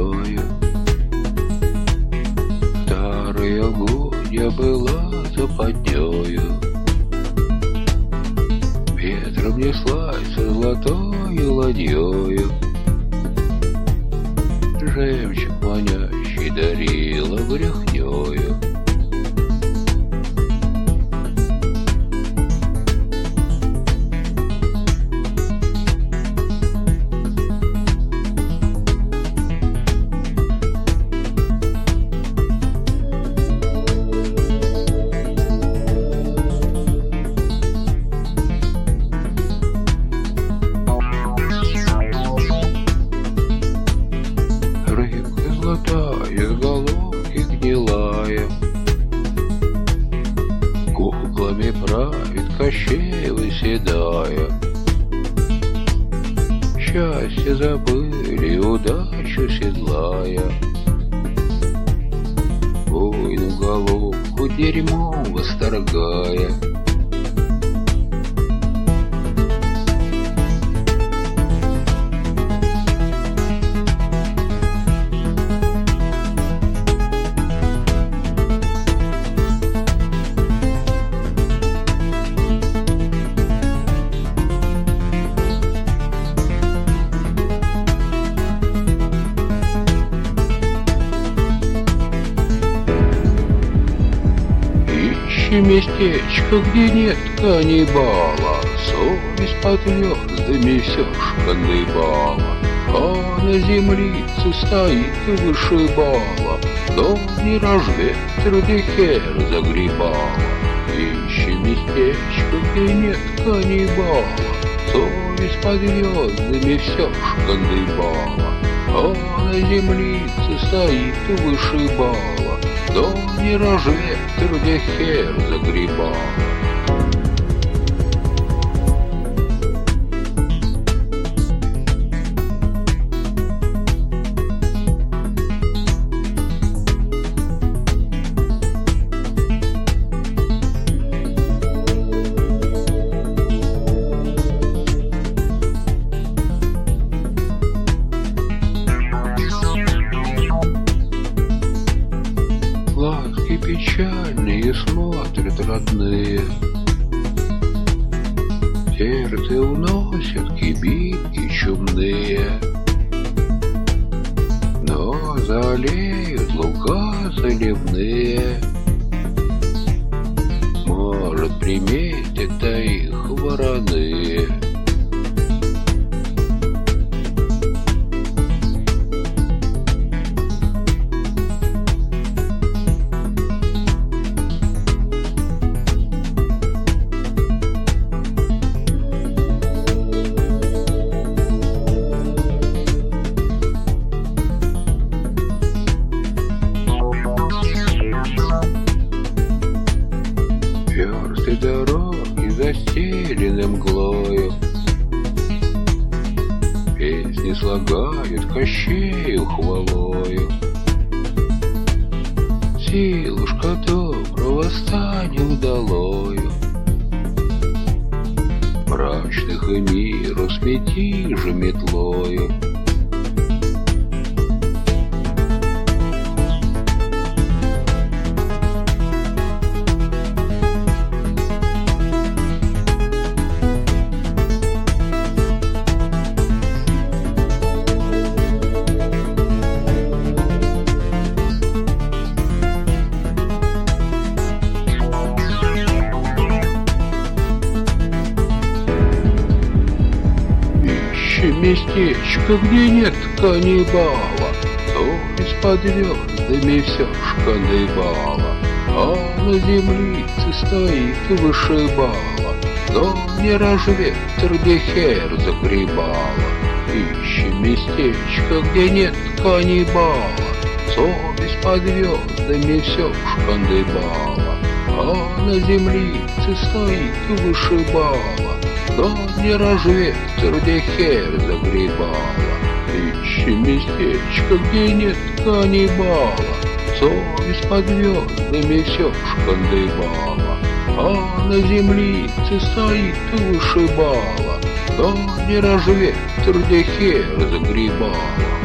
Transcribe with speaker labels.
Speaker 1: западнёю. Старые угодья была западнёю. Ветром неслась со золотою ладьёю. Жемчуг манящий дарила брехнёю. Золотая, с головки гнилая, куклами правит Кощеева седая. Счастье забыли, удачу седлая. Войну головку дерьмом восторгая. Ищи местечко, где нет каннибала, совесть под звездами все ж кандыбала. А на землице стоит вышибала, но не разведр, где хер загребала. Ищи местечко, где нет каннибала, совесть под звездами все ж кандыбала. А на землице стоит вышибала, но не разведр, где хер загребала. Глазки печальные смотрят родные, сердце уносят кибитки чумные. Но залеют луга заливные, может, приметят-то их вороны. Версты дороги застелены мглою, песни слагают Кощею хвалою. Силушка доброго станет удалою, мрачных и миру смети же метлою. Местечко, где нет каннибала, совесть под звездами все ж кандыбала. А на землице стоит вышибала, но не разведр, где хер загребала. Ищи местечко, где нет каннибала, совесть под звездами все ж кандыбала. А на землице стоит вышибала, но не разведр, где хер загребала. Ищи местечко, где нет каннибала, совесть под звездами все ж кандыбала. А на землице стоит вышибала, но не разведр, где хер загребала.